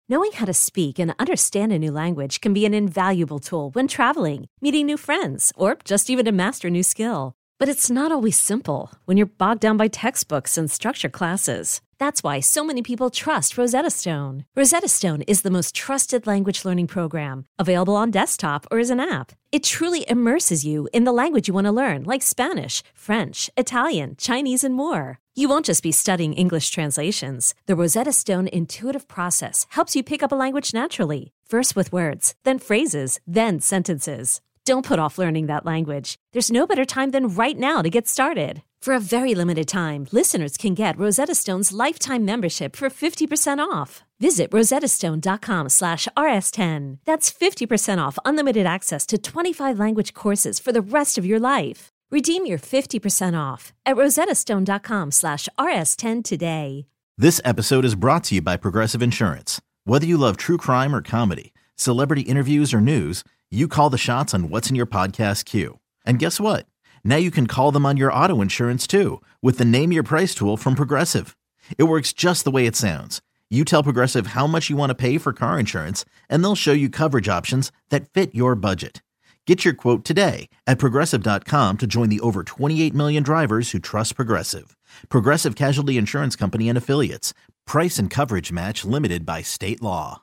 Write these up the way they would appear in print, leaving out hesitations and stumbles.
Knowing how to speak and understand a new language can be an invaluable tool when traveling, meeting new friends, or just even to master a new skill. But it's not always simple when you're bogged down by textbooks and structured classes. That's why so many people trust Rosetta Stone. Rosetta Stone is the most trusted language learning program, available on desktop or as an app. It truly immerses you in the language you want to learn, like Spanish, French, Italian, Chinese, and more. You won't just be studying English translations. The Rosetta Stone intuitive process helps you pick up a language naturally, first with words, then phrases, then sentences. Don't put off learning that language. There's no better time than right now to get started. For a very limited time, listeners can get Rosetta Stone's lifetime membership for 50% off. Visit rosettastone.com/rs10. That's 50% off unlimited access to 25 language courses for the rest of your life. Redeem your 50% off at rosettastone.com/rs10 today. This episode is brought to you by Progressive Insurance. Whether you love true crime or comedy, celebrity interviews or news, you call the shots on what's in your podcast queue. And guess what? Now you can call them on your auto insurance too with the Name Your Price tool from Progressive. It works just the way it sounds. You tell Progressive how much you want to pay for car insurance, and they'll show you coverage options that fit your budget. Get your quote today at Progressive.com to join the over 28 million drivers who trust Progressive. Progressive Casualty Insurance Company and Affiliates. Price and coverage match limited by state law.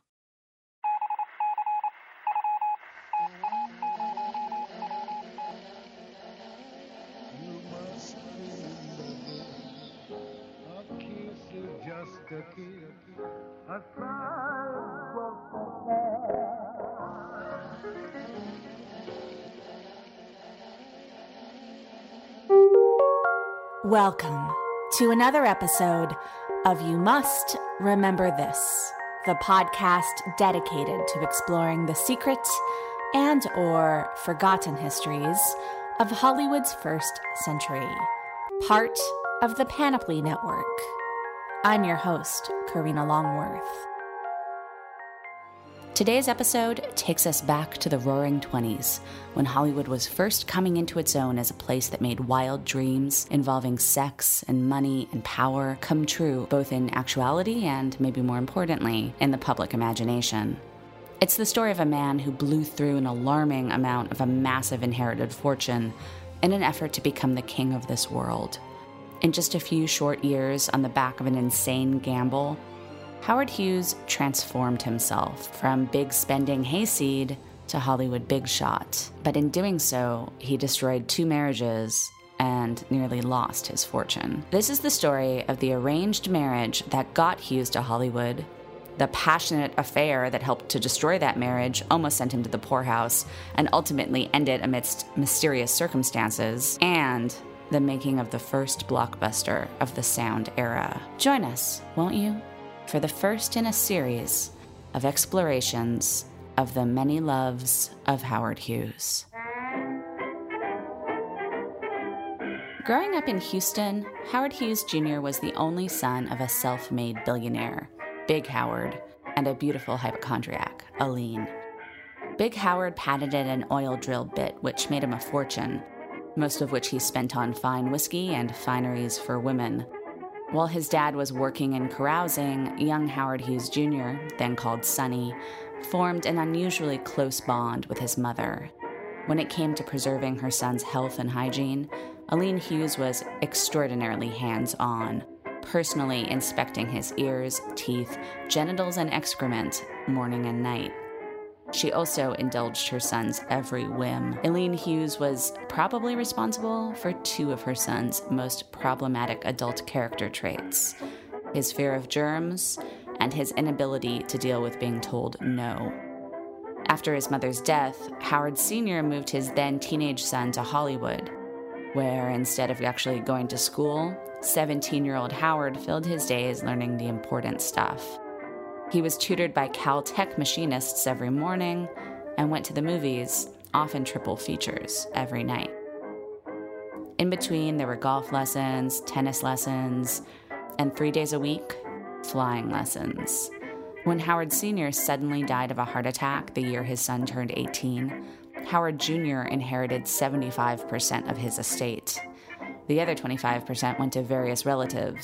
Welcome to another episode of You Must Remember This, the podcast dedicated to exploring the secret and or forgotten histories of Hollywood's first century, part of the Panoply Network. I'm your host, Karina Longworth. Today's episode takes us back to the Roaring 20s, when Hollywood was first coming into its own as a place that made wild dreams involving sex and money and power come true, both in actuality and, maybe more importantly, in the public imagination. It's the story of a man who blew through an alarming amount of a massive inherited fortune in an effort to become the king of this world. In just a few short years, on the back of an insane gamble, Howard Hughes transformed himself from big spending hayseed to Hollywood big shot. But in doing so, he destroyed 2 marriages and nearly lost his fortune. This is the story of the arranged marriage that got Hughes to Hollywood, the passionate affair that helped to destroy that marriage, almost sent him to the poorhouse, and ultimately ended amidst mysterious circumstances, and the making of the first blockbuster of the sound era. Join us, won't you, for the first in a series of explorations of the many loves of Howard Hughes. Growing up in Houston, Howard Hughes Jr. was the only son of a self-made billionaire, Big Howard, and a beautiful hypochondriac, Aline. Big Howard patented an oil drill bit which made him a fortune, most of which he spent on fine whiskey and fineries for women. While his dad was working and carousing, young Howard Hughes Jr., then called Sonny, formed an unusually close bond with his mother. When it came to preserving her son's health and hygiene, Aline Hughes was extraordinarily hands-on, personally inspecting his ears, teeth, genitals, and excrement morning and night. She also indulged her son's every whim. Aline Hughes was probably responsible for 2 of her son's most problematic adult character traits: his fear of germs and his inability to deal with being told no. After his mother's death, Howard Sr. moved his then teenage son to Hollywood, where instead of actually going to school, 17-year-old Howard filled his days learning the important stuff. He was tutored by Caltech machinists every morning and went to the movies, often triple features, every night. In between, there were golf lessons, tennis lessons, and 3 days a week, flying lessons. When Howard Sr. suddenly died of a heart attack the year his son turned 18, Howard Jr. inherited 75% of his estate. The other 25% went to various relatives,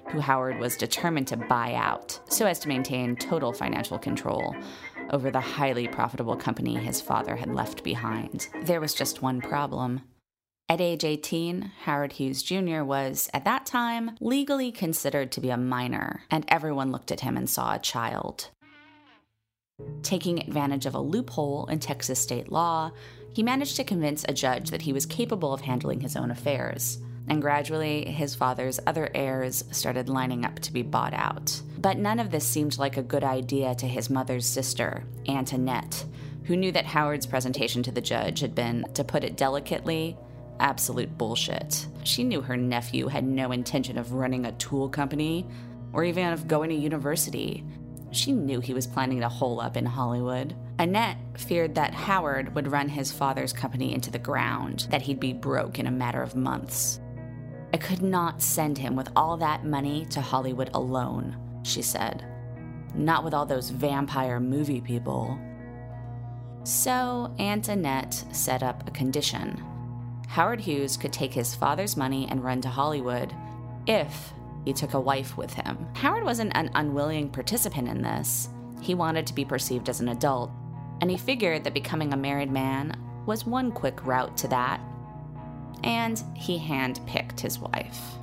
who Howard was determined to buy out so as to maintain total financial control over the highly profitable company his father had left behind. There was just one problem. At age 18, Howard Hughes Jr. was, at that time, legally considered to be a minor, and everyone looked at him and saw a child. Taking advantage of a loophole in Texas state law, he managed to convince a judge that he was capable of handling his own affairs, and gradually his father's other heirs started lining up to be bought out. But none of this seemed like a good idea to his mother's sister, Aunt Annette, who knew that Howard's presentation to the judge had been, to put it delicately, absolute bullshit. She knew her nephew had no intention of running a tool company or even of going to university. She knew he was planning to hole up in Hollywood. Annette feared that Howard would run his father's company into the ground, that he'd be broke in a matter of months. "I could not send him with all that money to Hollywood alone," she said. "Not with all those vampire movie people." So Aunt Annette set up a condition. Howard Hughes could take his father's money and run to Hollywood if he took a wife with him. Howard wasn't an unwilling participant in this. He wanted to be perceived as an adult, and he figured that becoming a married man was one quick route to that. And he handpicked his wife.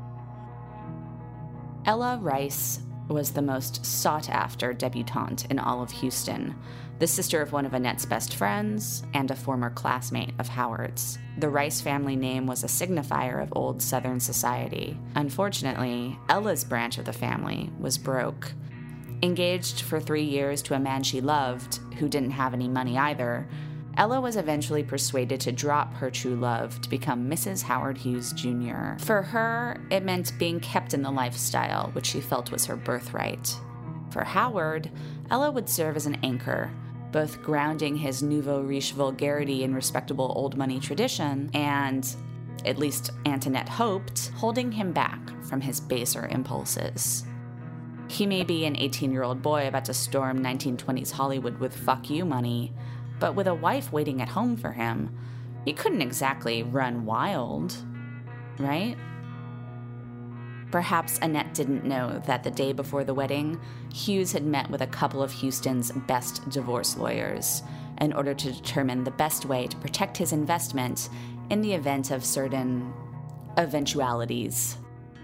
Ella Rice was the most sought-after debutante in all of Houston, the sister of one of Annette's best friends and a former classmate of Howard's. The Rice family name was a signifier of old Southern society. Unfortunately, Ella's branch of the family was broke. Engaged for 3 years to a man she loved, who didn't have any money either, Ella was eventually persuaded to drop her true love to become Mrs. Howard Hughes Jr. For her, it meant being kept in the lifestyle, which she felt was her birthright. For Howard, Ella would serve as an anchor, both grounding his nouveau riche vulgarity in respectable old money tradition and, at least Aunt Annette hoped, holding him back from his baser impulses. He may be an 18-year-old boy about to storm 1920s Hollywood with fuck you money, but with a wife waiting at home for him, he couldn't exactly run wild, right? Perhaps Annette didn't know that the day before the wedding, Hughes had met with a couple of Houston's best divorce lawyers in order to determine the best way to protect his investment in the event of certain eventualities.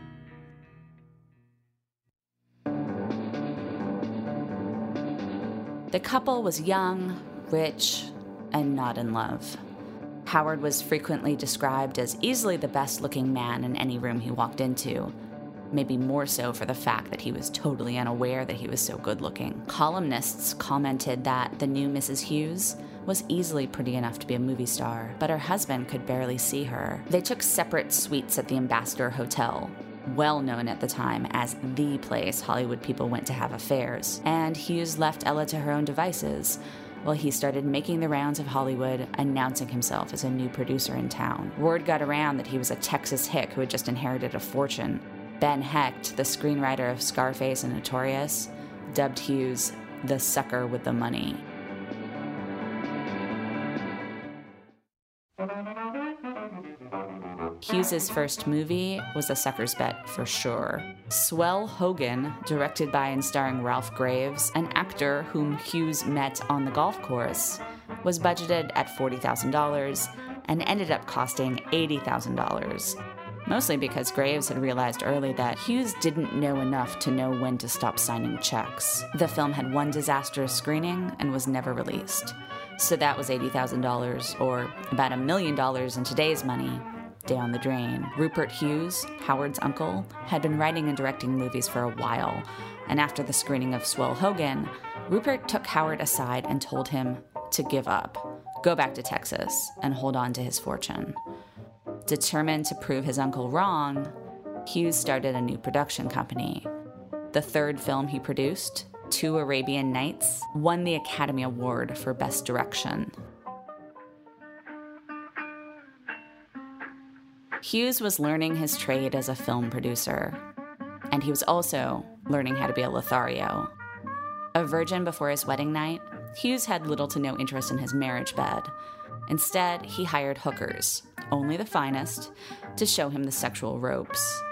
The couple was young, rich, and not in love. Howard was frequently described as easily the best-looking man in any room he walked into, maybe more so for the fact that he was totally unaware that he was so good-looking. Columnists commented that the new Mrs. Hughes was easily pretty enough to be a movie star, but her husband could barely see her. They took separate suites at the Ambassador Hotel, well known at the time as the place Hollywood people went to have affairs, and Hughes left Ella to her own devices while he started making the rounds of Hollywood, announcing himself as a new producer in town. Word got around that he was a Texas hick who had just inherited a fortune. Ben Hecht, the screenwriter of Scarface and Notorious, dubbed Hughes the sucker with the money. Hughes's first movie was a sucker's bet for sure. Swell Hogan, directed by and starring Ralph Graves, an actor whom Hughes met on the golf course, was budgeted at $40,000 and ended up costing $80,000. Mostly because Graves had realized early that Hughes didn't know enough to know when to stop signing checks. The film had one disastrous screening and was never released. So that was $80,000, or about $1 million in today's money, down the drain. Rupert Hughes, Howard's uncle, had been writing and directing movies for a while, and after the screening of Swell Hogan, Rupert took Howard aside and told him to give up, go back to Texas, and hold on to his fortune. Determined to prove his uncle wrong, Hughes started a new production company. The third film he produced, Two Arabian Nights, won the Academy Award for Best Direction. Hughes was learning his trade as a film producer, and he was also learning how to be a Lothario. A virgin before his wedding night, Hughes had little to no interest in his marriage bed. Instead, he hired hookers, only the finest, to show him the sexual ropes.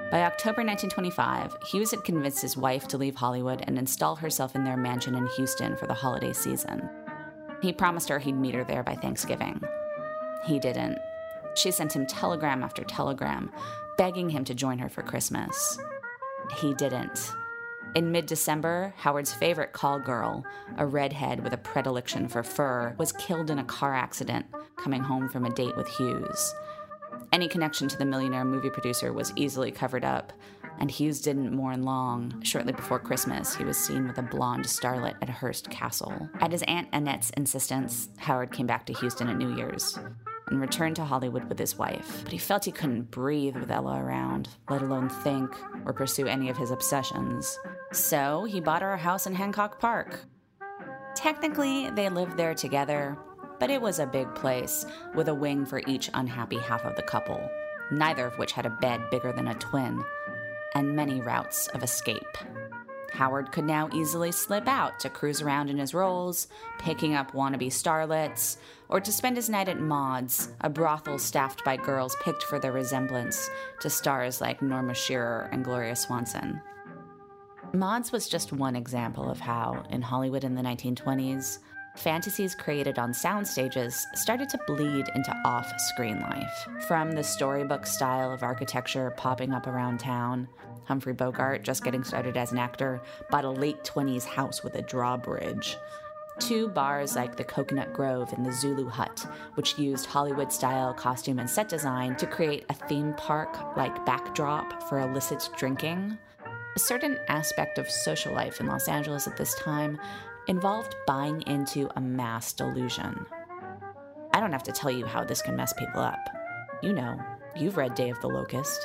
By October 1925, Hughes had convinced his wife to leave Hollywood and install herself in their mansion in Houston for the holiday season. He promised her he'd meet her there by Thanksgiving. He didn't. She sent him telegram after telegram, begging him to join her for Christmas. He didn't. In mid-December, Howard's favorite call girl, a redhead with a predilection for fur, was killed in a car accident coming home from a date with Hughes. Any connection to the millionaire movie producer was easily covered up, and Hughes didn't mourn long. Shortly before Christmas, he was seen with a blonde starlet at Hearst Castle. At his Aunt Annette's insistence, Howard came back to Houston at New Year's and returned to Hollywood with his wife. But he felt he couldn't breathe with Ella around, let alone think or pursue any of his obsessions. So he bought her a house in Hancock Park. Technically, they lived there together, but it was a big place, with a wing for each unhappy half of the couple, neither of which had a bed bigger than a twin, and many routes of escape. Howard could now easily slip out to cruise around in his Rolls, picking up wannabe starlets, or to spend his night at Maud's, a brothel staffed by girls picked for their resemblance to stars like Norma Shearer and Gloria Swanson. Maud's was just one example of how, in Hollywood in the 1920s, fantasies created on sound stages started to bleed into off-screen life. From the storybook style of architecture popping up around town, Humphrey Bogart, just getting started as an actor, bought a late 20s house with a drawbridge, to bars like the Coconut Grove and the Zulu Hut, which used Hollywood-style costume and set design to create a theme park-like backdrop for illicit drinking. A certain aspect of social life in Los Angeles at this time involved buying into a mass delusion. I don't have to tell you how this can mess people up. You know, you've read Day of the Locust.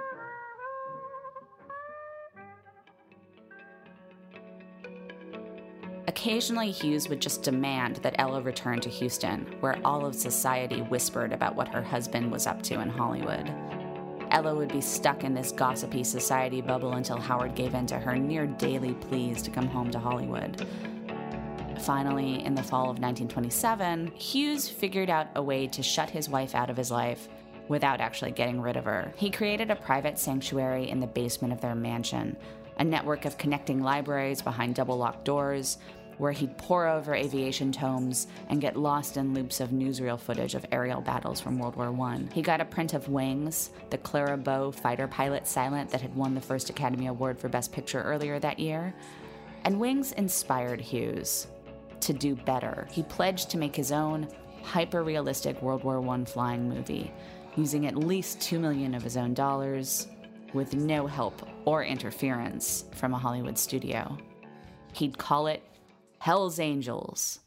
Occasionally, Hughes would just demand that Ella return to Houston, where all of society whispered about what her husband was up to in Hollywood. Ella would be stuck in this gossipy society bubble until Howard gave in to her near-daily pleas to come home to Hollywood. Finally, in the fall of 1927, Hughes figured out a way to shut his wife out of his life without actually getting rid of her. He created a private sanctuary in the basement of their mansion, a network of connecting libraries behind double-locked doors, where he'd pore over aviation tomes and get lost in loops of newsreel footage of aerial battles from World War I. He got a print of Wings, the Clara Bow fighter pilot silent that had won the first Academy Award for Best Picture earlier that year, and Wings inspired Hughes to do better. He pledged to make his own hyper-realistic World War I flying movie, using at least $2 million of his own dollars, with no help or interference from a Hollywood studio. He'd call it Hell's Angels.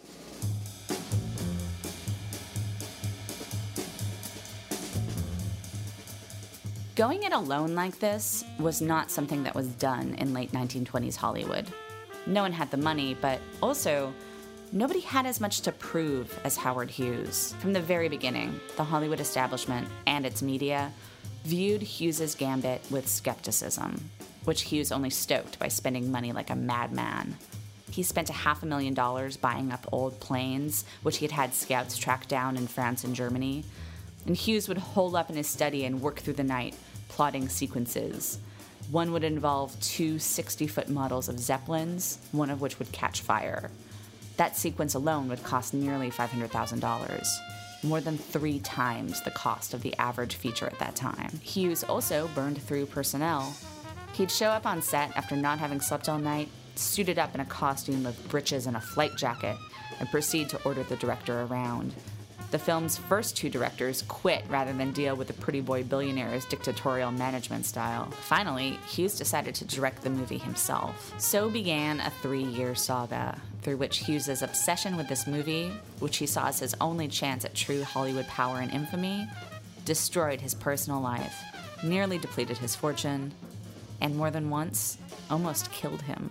Going it alone like this was not something that was done in late 1920s Hollywood. No one had the money, but also nobody had as much to prove as Howard Hughes. From the very beginning, the Hollywood establishment and its media viewed Hughes's gambit with skepticism, which Hughes only stoked by spending money like a madman. He spent $500,000 buying up old planes, which he had had scouts track down in France and Germany, and Hughes would hole up in his study and work through the night, plotting sequences. One would involve two 60-foot models of Zeppelins, one of which would catch fire. That sequence alone would cost nearly $500,000, more than 3 times the cost of the average feature at that time. Hughes also burned through personnel. He'd show up on set after not having slept all night, suited up in a costume with breeches and a flight jacket, and proceed to order the director around. The film's first 2 directors quit rather than deal with the pretty boy billionaire's dictatorial management style. Finally, Hughes decided to direct the movie himself. So began a 3-year saga, through which Hughes's obsession with this movie, which he saw as his only chance at true Hollywood power and infamy, destroyed his personal life, nearly depleted his fortune, and more than once, almost killed him.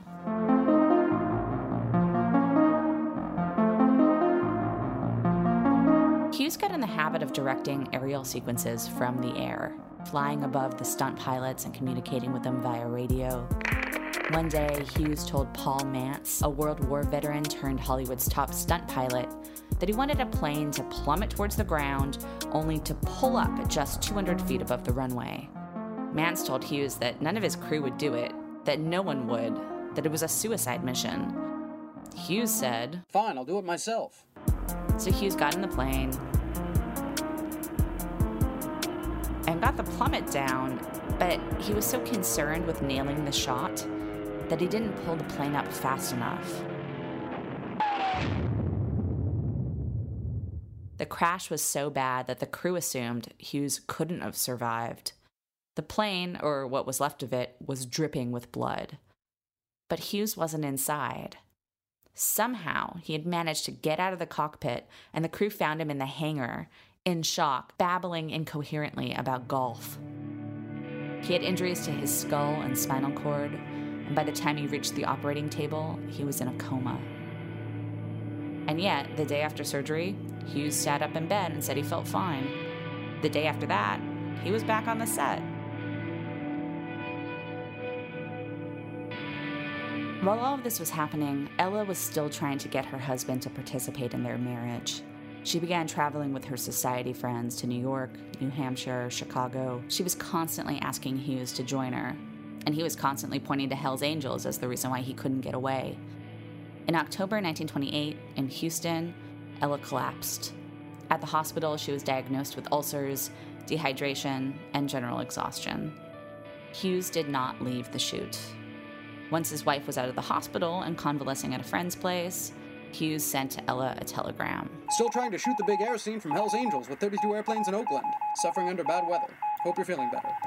Hughes got in the habit of directing aerial sequences from the air, flying above the stunt pilots and communicating with them via radio. One day, Hughes told Paul Mantz, a World War veteran turned Hollywood's top stunt pilot, that he wanted a plane to plummet towards the ground, only to pull up at just 200 feet above the runway. Mans told Hughes that none of his crew would do it, that no one would, that it was a suicide mission. Hughes said, "Fine, I'll do it myself." So Hughes got in the plane and got the plummet down, but he was so concerned with nailing the shot that he didn't pull the plane up fast enough. The crash was so bad that the crew assumed Hughes couldn't have survived. The plane, or what was left of it, was dripping with blood. But Hughes wasn't inside. Somehow, he had managed to get out of the cockpit, and the crew found him in the hangar, in shock, babbling incoherently about golf. He had injuries to his skull and spinal cord, and by the time he reached the operating table, he was in a coma. And yet, the day after surgery, Hughes sat up in bed and said he felt fine. The day after that, he was back on the set. While all of this was happening, Ella was still trying to get her husband to participate in their marriage. She began traveling with her society friends to New York, New Hampshire, Chicago. She was constantly asking Hughes to join her, and he was constantly pointing to Hell's Angels as the reason why he couldn't get away. In October 1928, in Houston, Ella collapsed. At the hospital, she was diagnosed with ulcers, dehydration, and general exhaustion. Hughes did not leave the shoot. Once his wife was out of the hospital and convalescing at a friend's place, Hughes sent to Ella a telegram. "Still trying to shoot the big air scene from Hell's Angels with 32 airplanes in Oakland. Suffering under bad weather. Hope you're feeling better."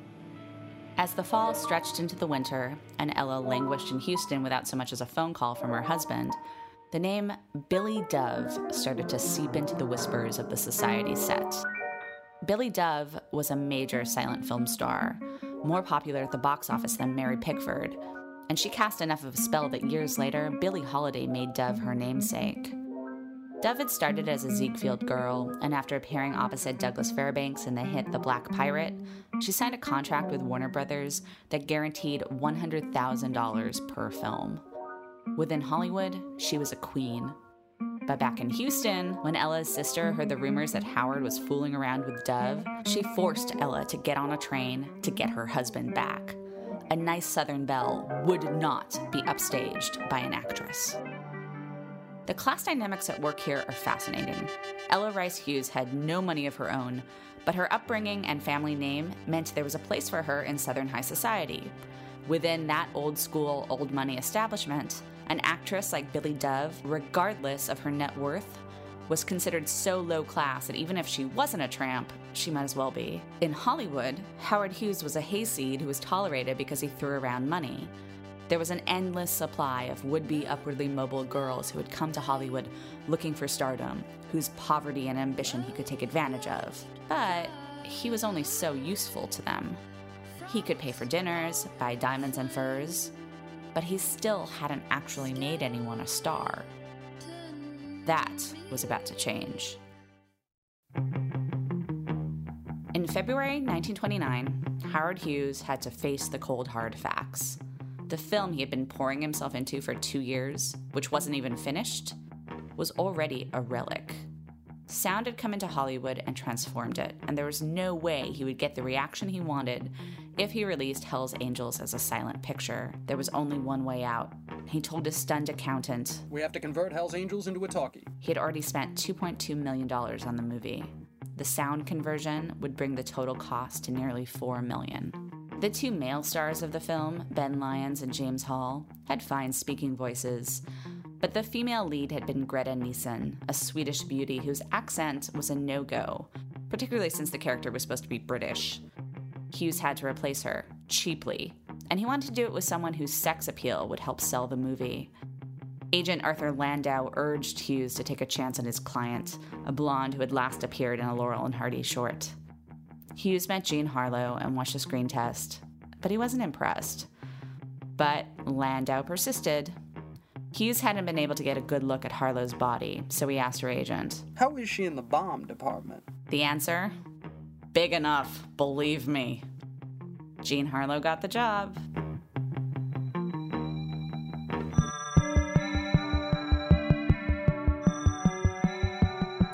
As the fall stretched into the winter, and Ella languished in Houston without so much as a phone call from her husband, the name Billy Dove started to seep into the whispers of the society set. Billy Dove was a major silent film star, more popular at the box office than Mary Pickford, and she cast enough of a spell that years later, Billie Holiday made Dove her namesake. Dove had started as a Ziegfeld girl, and after appearing opposite Douglas Fairbanks in the hit The Black Pirate, she signed a contract with Warner Brothers that guaranteed $100,000 per film. Within Hollywood, she was a queen. But back in Houston, when Ella's sister heard the rumors that Howard was fooling around with Dove, she forced Ella to get on a train to get her husband back. A nice Southern belle would not be upstaged by an actress. The class dynamics at work here are fascinating. Ella Rice Hughes had no money of her own, but her upbringing and family name meant there was a place for her in Southern high society. Within that old-school, old-money establishment, an actress like Billy Dove, regardless of her net worth, was considered so low class that even if she wasn't a tramp, she might as well be. In Hollywood, Howard Hughes was a hayseed who was tolerated because he threw around money. There was an endless supply of would-be upwardly mobile girls who had come to Hollywood looking for stardom, whose poverty and ambition he could take advantage of. But he was only so useful to them. He could pay for dinners, buy diamonds and furs, but he still hadn't actually made anyone a star. That was about to change. In February 1929, Howard Hughes had to face the cold, hard facts. The film he had been pouring himself into for 2 years, which wasn't even finished, was already a relic. Sound had come into Hollywood and transformed it, and there was no way he would get the reaction he wanted if he released Hell's Angels as a silent picture. There was only one way out. He told his stunned accountant, "We have to convert Hell's Angels into a talkie." He had already spent $2.2 million on the movie. The sound conversion would bring the total cost to nearly $4 million. The two male stars of the film, Ben Lyons and James Hall, had fine speaking voices, but the female lead had been Greta Nissen, a Swedish beauty whose accent was a no-go, particularly since the character was supposed to be British. Hughes had to replace her, cheaply, and he wanted to do it with someone whose sex appeal would help sell the movie. Agent Arthur Landau urged Hughes to take a chance on his client, a blonde who had last appeared in a Laurel and Hardy short. Hughes met Jean Harlow and watched a screen test, but he wasn't impressed. But Landau persisted. Hughes hadn't been able to get a good look at Harlow's body, so he asked her agent, "How is she in the bomb department?" The answer? Big enough, believe me. Jean Harlow got the job.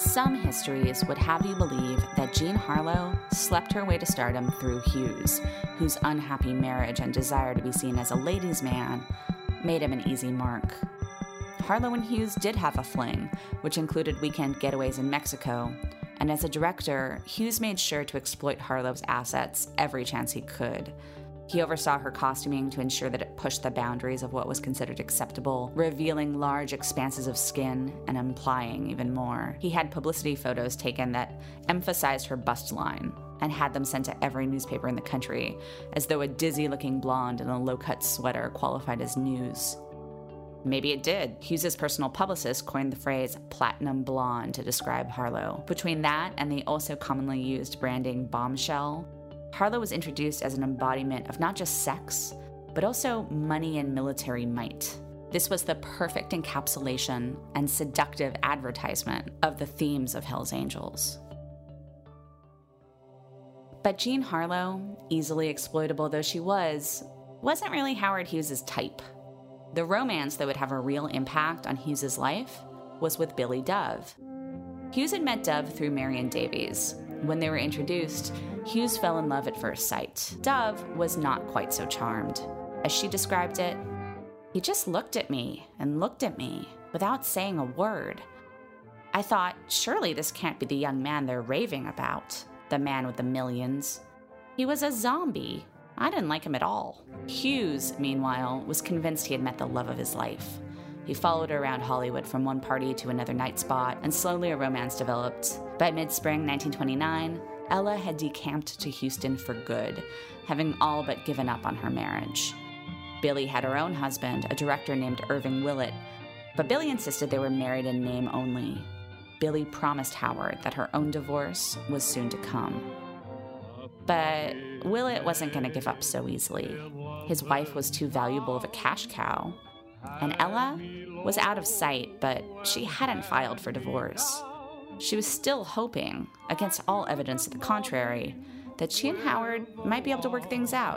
Some histories would have you believe that Jean Harlow slept her way to stardom through Hughes, whose unhappy marriage and desire to be seen as a ladies' man made him an easy mark. Harlow and Hughes did have a fling, which included weekend getaways in Mexico, and as a director, Hughes made sure to exploit Harlow's assets every chance he could. He oversaw her costuming to ensure that it pushed the boundaries of what was considered acceptable, revealing large expanses of skin and implying even more. He had publicity photos taken that emphasized her bust line and had them sent to every newspaper in the country, as though a dizzy-looking blonde in a low-cut sweater qualified as news. Maybe it did. Hughes' personal publicist coined the phrase platinum blonde to describe Harlow. Between that and the also commonly used branding bombshell, Harlow was introduced as an embodiment of not just sex, but also money and military might. This was the perfect encapsulation and seductive advertisement of the themes of Hell's Angels. But Jean Harlow, easily exploitable though she was, wasn't really Howard Hughes' type. The romance that would have a real impact on Hughes' life was with Billy Dove. Hughes had met Dove through Marion Davies. When they were introduced, Hughes fell in love at first sight. Dove was not quite so charmed. As she described it, "He just looked at me and looked at me without saying a word. I thought, surely this can't be the young man they're raving about, the man with the millions. He was a zombie. I didn't like him at all." Hughes, meanwhile, was convinced he had met the love of his life. He followed her around Hollywood from one party to another night spot, and slowly a romance developed. By mid-spring 1929, Ella had decamped to Houston for good, having all but given up on her marriage. Billy had her own husband, a director named Irving Willett, but Billy insisted they were married in name only. Billy promised Howard that her own divorce was soon to come. But Willett wasn't going to give up so easily. His wife was too valuable of a cash cow. And Ella was out of sight, but she hadn't filed for divorce. She was still hoping, against all evidence to the contrary, that she and Howard might be able to work things out.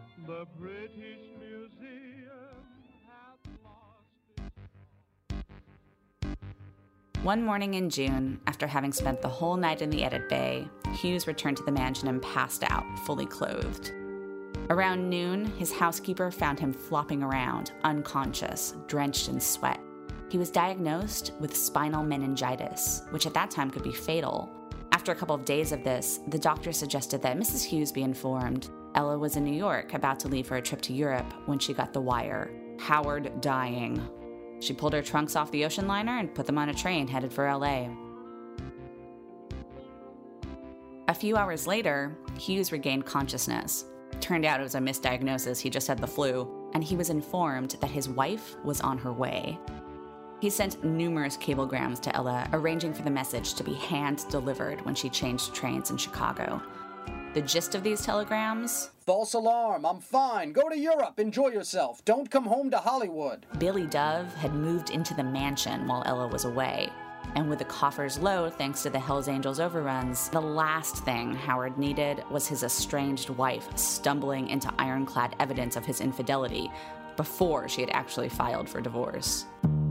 One morning in June, after having spent the whole night in the edit bay, Hughes returned to the mansion and passed out, fully clothed. Around noon, his housekeeper found him flopping around, unconscious, drenched in sweat. He was diagnosed with spinal meningitis, which at that time could be fatal. After a couple of days of this, the doctor suggested that Mrs. Hughes be informed. Ella was in New York, about to leave for a trip to Europe, when she got the wire. Howard dying. She pulled her trunks off the ocean liner and put them on a train headed for LA. A few hours later, Hughes regained consciousness. Turned out it was a misdiagnosis, he just had the flu, and he was informed that his wife was on her way. He sent numerous cablegrams to Ella, arranging for the message to be hand-delivered when she changed trains in Chicago. The gist of these telegrams? False alarm, I'm fine. Go to Europe, enjoy yourself. Don't come home to Hollywood. Billy Dove had moved into the mansion while Ella was away. And with the coffers low thanks to the Hells Angels overruns, the last thing Howard needed was his estranged wife stumbling into ironclad evidence of his infidelity before she had actually filed for divorce.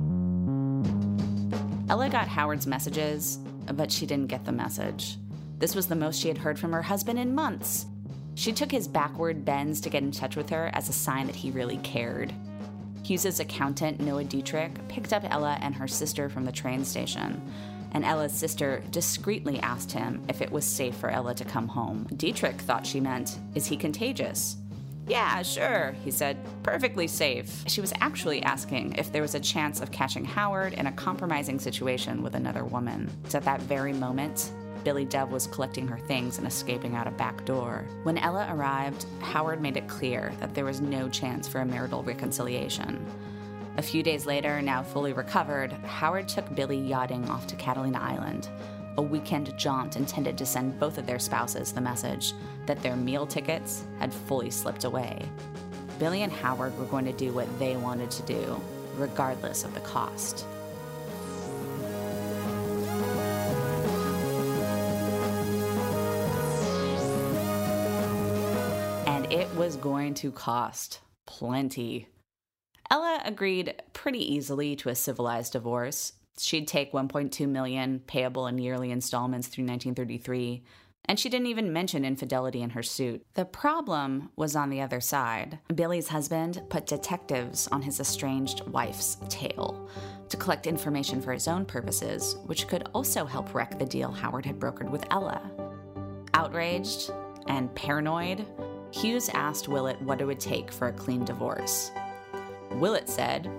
Ella got Howard's messages, but she didn't get the message. This was the most she had heard from her husband in months. She took his backward bends to get in touch with her as a sign that he really cared. Hughes' accountant, Noah Dietrich, picked up Ella and her sister from the train station, and Ella's sister discreetly asked him if it was safe for Ella to come home. Dietrich thought she meant, "Is he contagious?" "Yeah, sure," he said, "perfectly safe." She was actually asking if there was a chance of catching Howard in a compromising situation with another woman. So at that very moment, Billy Dove was collecting her things and escaping out a back door. When Ella arrived, Howard made it clear that there was no chance for a marital reconciliation. A few days later, now fully recovered, Howard took Billy yachting off to Catalina Island, a weekend jaunt intended to send both of their spouses the message that their meal tickets had fully slipped away. Billy and Howard were going to do what they wanted to do, regardless of the cost. It was going to cost plenty. Ella agreed pretty easily to a civilized divorce, She'd take $1.2 million payable in yearly installments through 1933, and she didn't even mention infidelity in her suit. The problem was on the other side. Billy's husband put detectives on his estranged wife's tail to collect information for his own purposes, which could also help wreck the deal Howard had brokered with Ella. Outraged and paranoid, Hughes asked Willett what it would take for a clean divorce. Willett said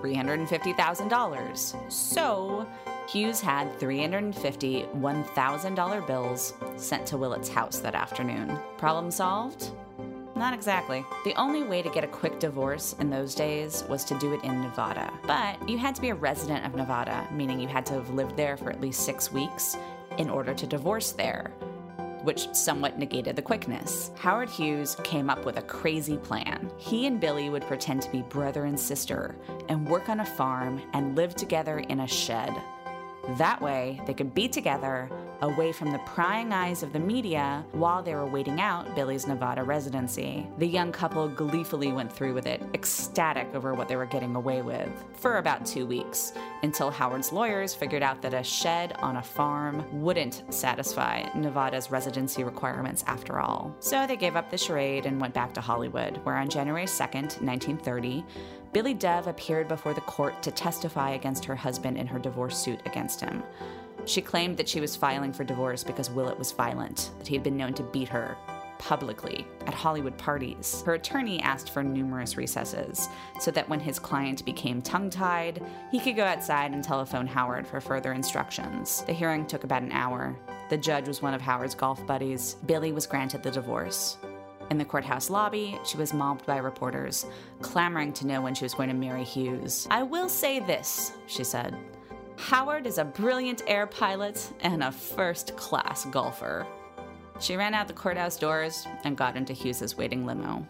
$350,000. So Hughes had 350 $1,000 bills sent to Willett's house that afternoon. Problem solved? Not exactly. The only way to get a quick divorce in those days was to do it in Nevada. But you had to be a resident of Nevada, meaning you had to have lived there for at least 6 weeks in order to divorce there, which somewhat negated the quickness. Howard Hughes came up with a crazy plan. He and Billy would pretend to be brother and sister and work on a farm and live together in a shed. That way, they could be together, away from the prying eyes of the media, while they were waiting out Billy's Nevada residency. The young couple gleefully went through with it, ecstatic over what they were getting away with, for about 2 weeks, until Howard's lawyers figured out that a shed on a farm wouldn't satisfy Nevada's residency requirements after all. So they gave up the charade and went back to Hollywood, where on January 2nd, 1930, Billy Dove appeared before the court to testify against her husband in her divorce suit against him. She claimed that she was filing for divorce because Willett was violent, that he had been known to beat her publicly at Hollywood parties. Her attorney asked for numerous recesses so that when his client became tongue-tied, he could go outside and telephone Howard for further instructions. The hearing took about an hour. The judge was one of Howard's golf buddies. Billy was granted the divorce. In the courthouse lobby, she was mobbed by reporters, clamoring to know when she was going to marry Hughes. "I will say this," she said. "Howard is a brilliant air pilot and a first-class golfer." She ran out the courthouse doors and got into Hughes's waiting limo.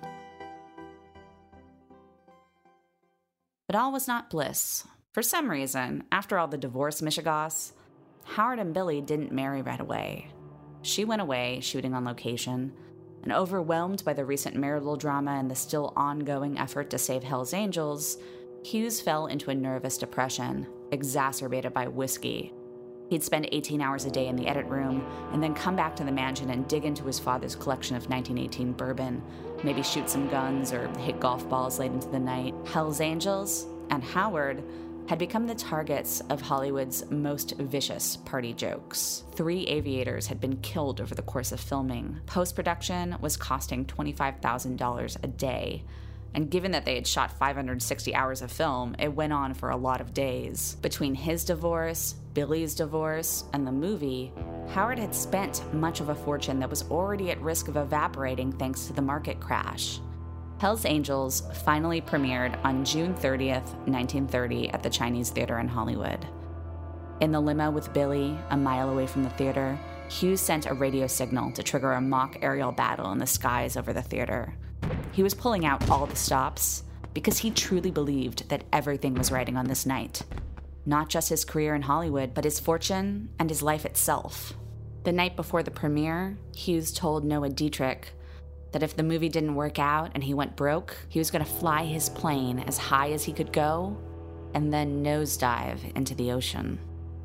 But all was not bliss. For some reason, after all the divorce mishigas, Howard and Billy didn't marry right away. She went away, shooting on location, and overwhelmed by the recent marital drama and the still ongoing effort to save Hell's Angels, Hughes fell into a nervous depression, exacerbated by whiskey. He'd spend 18 hours a day in the edit room and then come back to the mansion and dig into his father's collection of 1918 bourbon, maybe shoot some guns or hit golf balls late into the night. Hell's Angels and Howard had become the targets of Hollywood's most vicious party jokes. 3 aviators had been killed over the course of filming. Post-production was costing $25,000 a day, and given that they had shot 560 hours of film, it went on for a lot of days. Between his divorce, Billy's divorce, and the movie, Howard had spent much of a fortune that was already at risk of evaporating thanks to the market crash. Hell's Angels finally premiered on June 30th, 1930 at the Chinese Theater in Hollywood. In the limo with Billy, a mile away from the theater, Hughes sent a radio signal to trigger a mock aerial battle in the skies over the theater. He was pulling out all the stops because he truly believed that everything was riding on this night. Not just his career in Hollywood, but his fortune and his life itself. The night before the premiere, Hughes told Noah Dietrich that if the movie didn't work out and he went broke, he was going to fly his plane as high as he could go and then nosedive into the ocean.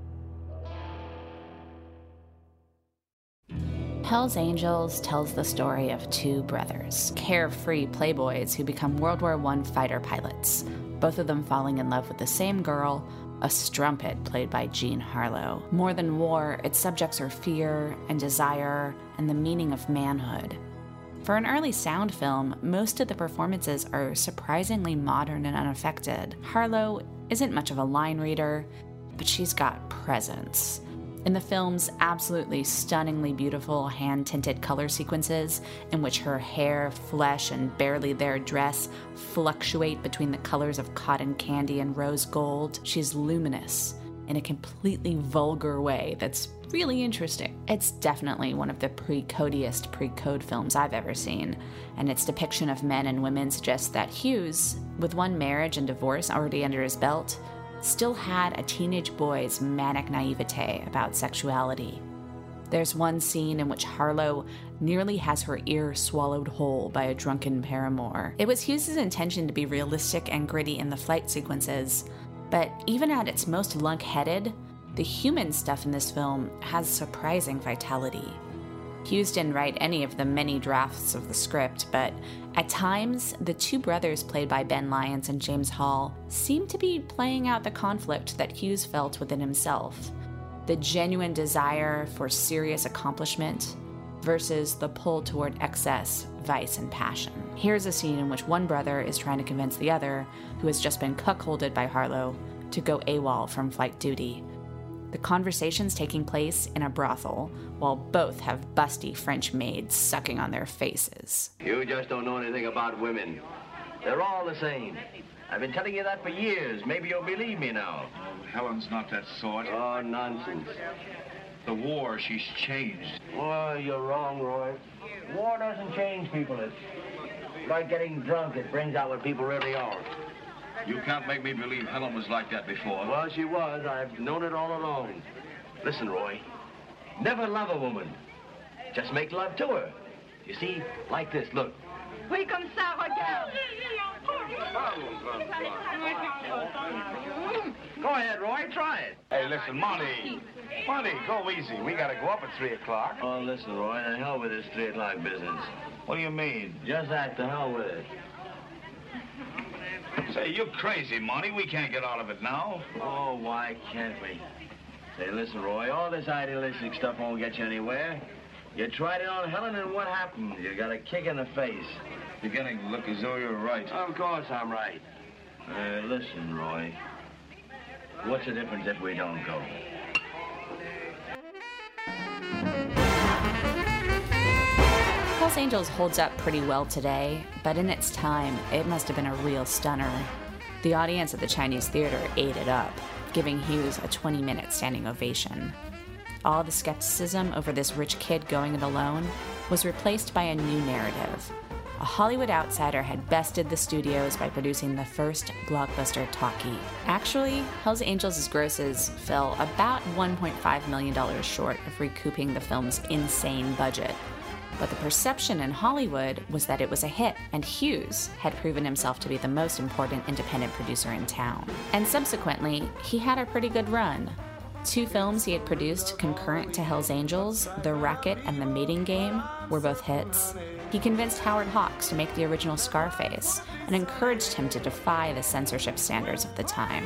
Hell's Angels tells the story of 2 brothers, carefree playboys who become World War I fighter pilots, both of them falling in love with the same girl, a strumpet played by Jean Harlow. More than war, its subjects are fear and desire and the meaning of manhood. For an early sound film, most of the performances are surprisingly modern and unaffected. Harlow isn't much of a line reader, but she's got presence. In the film's absolutely stunningly beautiful hand-tinted color sequences, in which her hair, flesh, and barely there dress fluctuate between the colors of cotton candy and rose gold, she's luminous in a completely vulgar way that's really interesting. It's definitely one of the pre-codiest pre-code films I've ever seen, and its depiction of men and women suggests that Hughes, with one marriage and divorce already under his belt, still had a teenage boy's manic naivete about sexuality. There's one scene in which Harlow nearly has her ear swallowed whole by a drunken paramour. It was Hughes' intention to be realistic and gritty in the flight sequences, But even at its most lunk-headed, the human stuff in this film has surprising vitality. Hughes didn't write any of the many drafts of the script, but at times, the two brothers played by Ben Lyons and James Hall seem to be playing out the conflict that Hughes felt within himself. The genuine desire for serious accomplishment versus the pull toward excess, vice, and passion. Here's a scene in which one brother is trying to convince the other, who has just been cuckolded by Harlow, to go AWOL from flight duty. The conversation's taking place in a brothel, while both have busty French maids sucking on their faces. You just don't know anything about women. They're all the same. I've been telling you that for years. Maybe you'll believe me now. Helen's not that sort. Oh, nonsense. The war, she's changed. Oh, you're wrong, Roy. War doesn't change people. It's like getting drunk. It brings out what people really are. You can't make me believe Helen was like that before. Well, she was. I've known it all along. Listen, Roy. Never love a woman. Just make love to her. You see, like this, look. Oui, comme ça, regarde. Go ahead, Roy, try it. Hey, listen, Monty, go easy. We gotta go up at 3 o'clock. Oh, listen, Roy, the hell with this 3 o'clock business. What do you mean? Just act the hell with it. Say, you're crazy, Monty. We can't get out of it now. Oh, why can't we? Say, listen, Roy, all this idealistic stuff won't get you anywhere. You tried it on Helen, and what happened? You got a kick in the face. Beginning to look as though you're right. Of course I'm right. Listen, Roy. What's the difference if we don't go? Hell's Angels holds up pretty well today, but in its time, it must have been a real stunner. The audience at the Chinese Theater ate it up, giving Hughes a 20-minute standing ovation. All the skepticism over this rich kid going it alone was replaced by a new narrative. A Hollywood outsider had bested the studios by producing the first blockbuster talkie. Actually, Hell's Angels' grosses fell about $1.5 million short of recouping the film's insane budget. But the perception in Hollywood was that it was a hit, and Hughes had proven himself to be the most important independent producer in town. And subsequently, he had a pretty good run. 2 films he had produced concurrent to Hell's Angels, The Racket and The Mating Game, were both hits. He convinced Howard Hawks to make the original Scarface and encouraged him to defy the censorship standards of the time.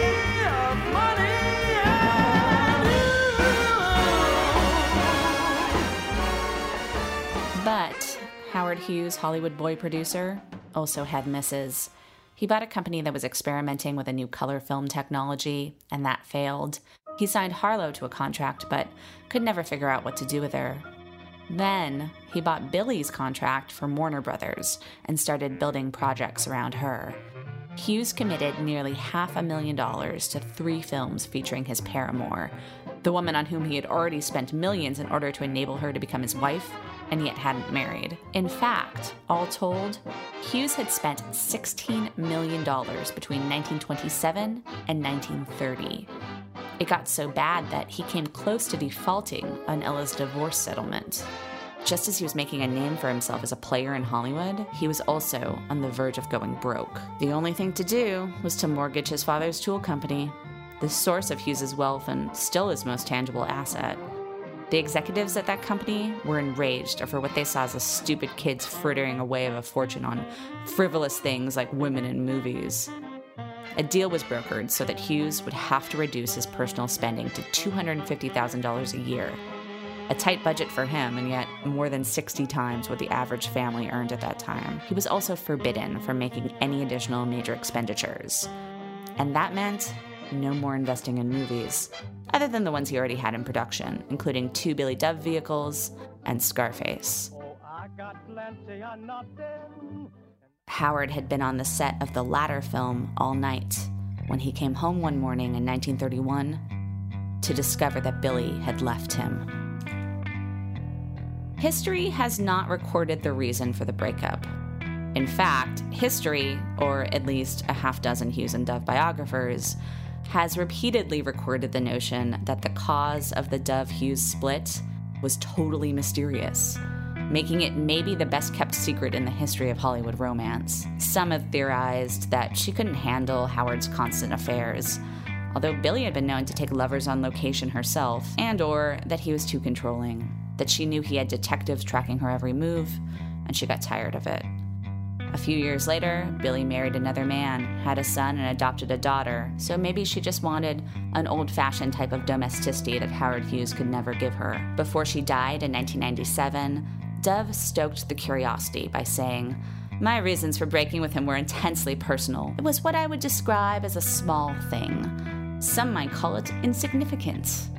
But Howard Hughes, Hollywood boy producer, also had misses. He bought a company that was experimenting with a new color film technology, and that failed. He signed Harlow to a contract, but could never figure out what to do with her. Then, he bought Billy's contract from Warner Brothers and started building projects around her. Hughes committed nearly $500,000 to 3 films featuring his paramour, the woman on whom he had already spent millions in order to enable her to become his wife, and yet hadn't married. In fact, all told, Hughes had spent $16 million between 1927 and 1930. It got so bad that he came close to defaulting on Ella's divorce settlement. Just as he was making a name for himself as a player in Hollywood, he was also on the verge of going broke. The only thing to do was to mortgage his father's tool company, the source of Hughes's wealth and still his most tangible asset. The executives at that company were enraged over what they saw as a stupid kid's frittering away of a fortune on frivolous things like women in movies. A deal was brokered so that Hughes would have to reduce his personal spending to $250,000 a year. A tight budget for him, and yet more than 60 times what the average family earned at that time. He was also forbidden from making any additional major expenditures. And that meant no more investing in movies, other than the ones he already had in production, including 2 Billy Dove vehicles and Scarface. Howard had been on the set of the latter film all night when he came home one morning in 1931 to discover that Billy had left him. History has not recorded the reason for the breakup. In fact, history, or at least a half-dozen Hughes and Dove biographers, has repeatedly recorded the notion that the cause of the Dove-Hughes split was totally mysterious. making it maybe the best-kept secret in the history of Hollywood romance. Some have theorized that she couldn't handle Howard's constant affairs, although Billie had been known to take lovers on location herself, and/or that he was too controlling, that she knew he had detectives tracking her every move, and she got tired of it. A few years later, Billie married another man, had a son, and adopted a daughter, so maybe she just wanted an old-fashioned type of domesticity that Howard Hughes could never give her. Before she died in 1997, Dove stoked the curiosity by saying, "My reasons for breaking with him were intensely personal. It was what I would describe as a small thing. Some might call it insignificant."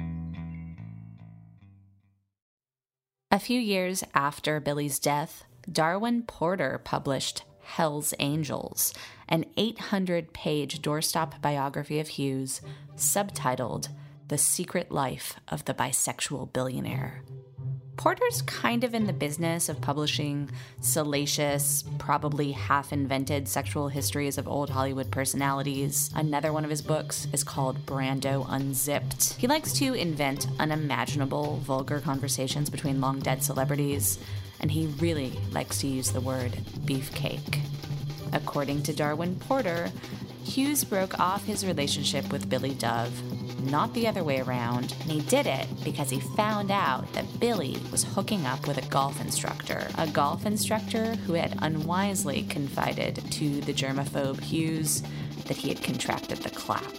A few years after Billie's death, Darwin Porter published Hell's Angels, an 800-page doorstop biography of Hughes, subtitled The Secret Life of the Bisexual Billionaire. Porter's kind of in the business of publishing salacious, probably half-invented sexual histories of old Hollywood personalities. Another one of his books is called Brando Unzipped. He likes to invent unimaginable, vulgar conversations between long-dead celebrities, and he really likes to use the word beefcake. According to Darwin Porter, Hughes broke off his relationship with Billie Dove, not the other way around, and he did it because he found out that Billie was hooking up with a golf instructor who had unwisely confided to the germaphobe Hughes that he had contracted the clap.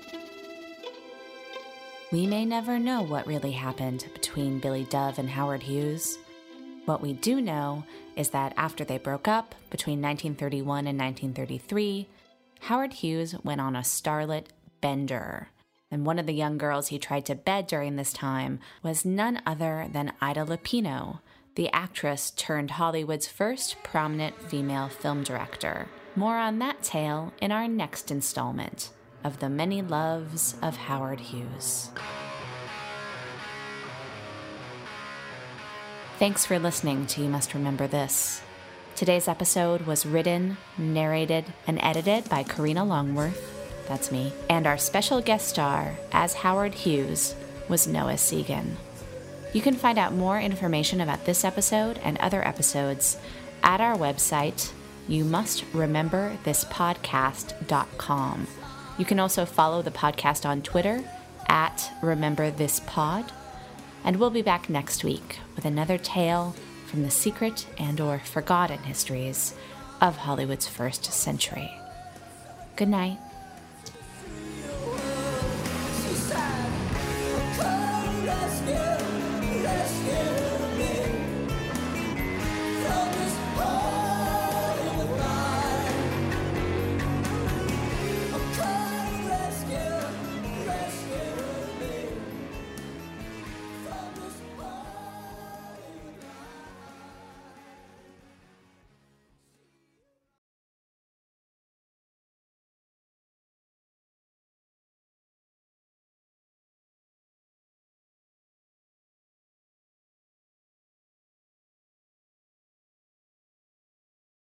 We may never know what really happened between Billie Dove and Howard Hughes. What we do know is that after they broke up, between 1931 and 1933, Howard Hughes went on a starlet bender, and one of the young girls he tried to bed during this time was none other than Ida Lupino, the actress turned Hollywood's first prominent female film director. More on that tale in our next installment of The Many Loves of Howard Hughes. Thanks for listening to You Must Remember This. Today's episode was written, narrated, and edited by Karina Longworth, that's me, and our special guest star as Howard Hughes was Noah Segan. You can find out more information about this episode and other episodes at our website, youmustrememberthispodcast.com. You can also follow the podcast on Twitter at RememberThisPod. And we'll be back next week with another tale from the secret and/or forgotten histories of Hollywood's first century. Good night.